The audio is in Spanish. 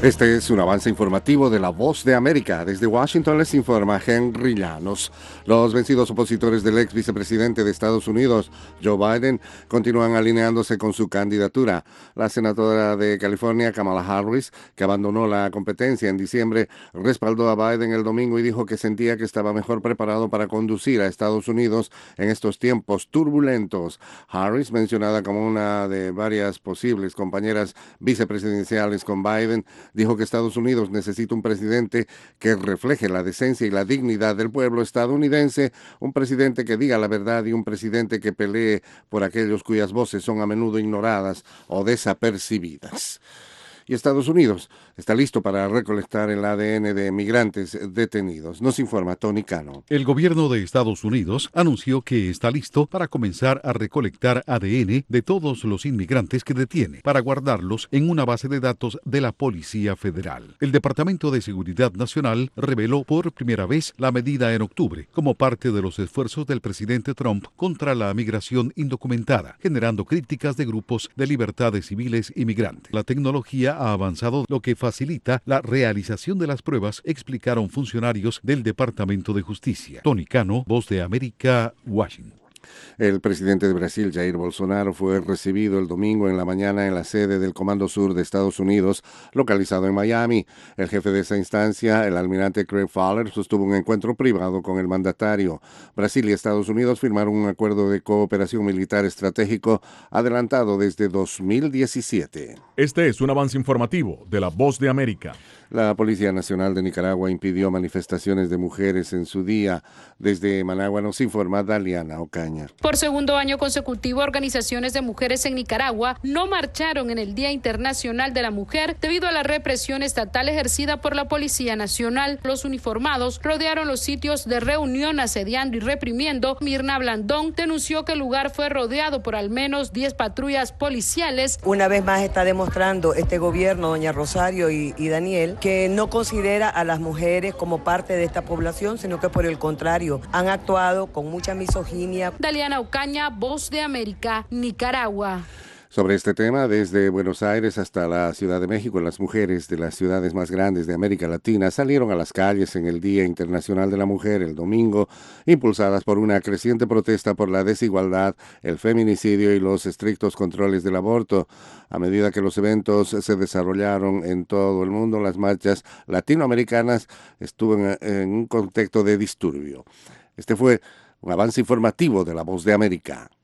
Este es un avance informativo de La Voz de América. Desde Washington les informa Henry Llanos. Los vencidos opositores del ex vicepresidente de Estados Unidos, Joe Biden, continúan alineándose con su candidatura. La senadora de California, Kamala Harris, que abandonó la competencia en diciembre, respaldó a Biden el domingo y dijo que sentía que estaba mejor preparado para conducir a Estados Unidos en estos tiempos turbulentos. Harris, mencionada como una de varias posibles compañeras vicepresidenciales con Biden, dijo que Estados Unidos necesita un presidente que refleje la decencia y la dignidad del pueblo estadounidense, un presidente que diga la verdad y un presidente que pelee por aquellos cuyas voces son a menudo ignoradas o desapercibidas. Y Estados Unidos está listo para recolectar el ADN de migrantes detenidos. Nos informa Tony Cano. El gobierno de Estados Unidos anunció que está listo para comenzar a recolectar ADN de todos los inmigrantes que detiene para guardarlos en una base de datos de la Policía Federal. El Departamento de Seguridad Nacional reveló por primera vez la medida en octubre como parte de los esfuerzos del presidente Trump contra la migración indocumentada, generando críticas de grupos de libertades civiles y migrantes. La tecnología ha avanzado, lo que facilita la realización de las pruebas, explicaron funcionarios del Departamento de Justicia. Tony Cano, Voz de América, Washington. El presidente de Brasil, Jair Bolsonaro, fue recibido el domingo en la mañana en la sede del Comando Sur de Estados Unidos, localizado en Miami. El jefe de esa instancia, el almirante Craig Fowler, sostuvo un encuentro privado con el mandatario. Brasil y Estados Unidos firmaron un acuerdo de cooperación militar estratégico adelantado desde 2017. Este es un avance informativo de La Voz de América. La Policía Nacional de Nicaragua impidió manifestaciones de mujeres en su día. Desde Managua nos informa Daliana Ocaña. Por segundo año consecutivo, organizaciones de mujeres en Nicaragua no marcharon en el Día Internacional de la Mujer debido a la represión estatal ejercida por la Policía Nacional. Los uniformados rodearon los sitios de reunión asediando y reprimiendo. Mirna Blandón denunció que el lugar fue rodeado por al menos 10 patrullas policiales. Una vez más está demostrando este gobierno, doña Rosario y Daniel, que no considera a las mujeres como parte de esta población, sino que por el contrario, han actuado con mucha misoginia. Daliana Ocaña, Voz de América, Nicaragua. Sobre este tema, desde Buenos Aires hasta la Ciudad de México, las mujeres de las ciudades más grandes de América Latina salieron a las calles en el Día Internacional de la Mujer el domingo, impulsadas por una creciente protesta por la desigualdad, el feminicidio y los estrictos controles del aborto. A medida que los eventos se desarrollaron en todo el mundo, las marchas latinoamericanas estuvieron en un contexto de disturbio. Este fue un avance informativo de La Voz de América.